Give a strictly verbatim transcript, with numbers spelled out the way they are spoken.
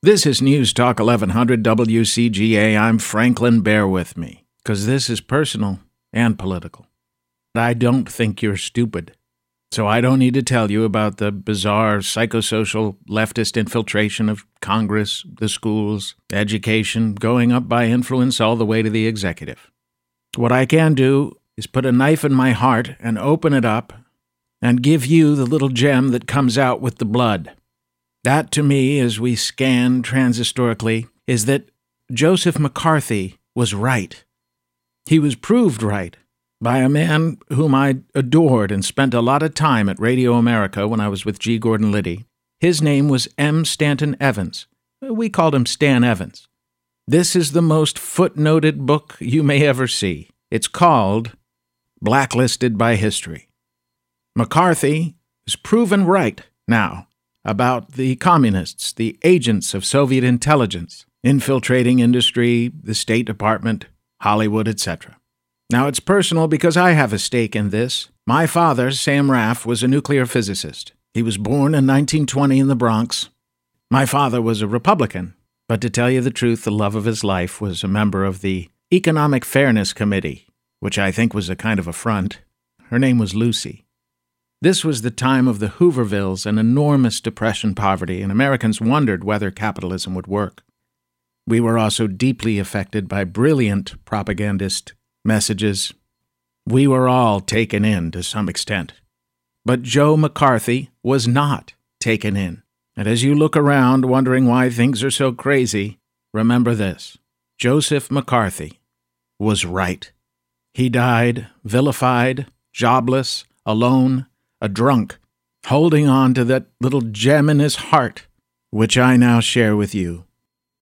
This is News Talk eleven hundred W C G A. I'm Franklin. Bear with me, because this is personal and political. I don't think you're stupid, so I don't need to tell you about the bizarre psychosocial leftist infiltration of Congress, the schools, education, going up by influence all the way to the executive. What I can do is put a knife in my heart and open it up and give you the little gem that comes out with the blood. That, to me, as we scan transhistorically, is that Joseph McCarthy was right. He was proved right by a man whom I adored and spent a lot of time at Radio America when I was with G. Gordon Liddy. His name was M. Stanton Evans. We called him Stan Evans. This is the most footnoted book you may ever see. It's called Blacklisted by History. McCarthy is proven right now about the communists, the agents of Soviet intelligence, infiltrating industry, the State Department, Hollywood, et cetera. Now, it's personal because I have a stake in this. My father, Sam Raff, was a nuclear physicist. He was born in nineteen twenty in the Bronx. My father was a Republican, but to tell you the truth, the love of his life was a member of the Economic Fairness Committee, which I think was a kind of affront. Her name was Lucy. This was the time of the Hoovervilles and enormous depression poverty, and Americans wondered whether capitalism would work. We were also deeply affected by brilliant propagandist messages. We were all taken in to some extent. But Joe McCarthy was not taken in. And as you look around wondering why things are so crazy, remember this. Joseph McCarthy was right. He died vilified, jobless, alone, a drunk, holding on to that little gem in his heart, which I now share with you.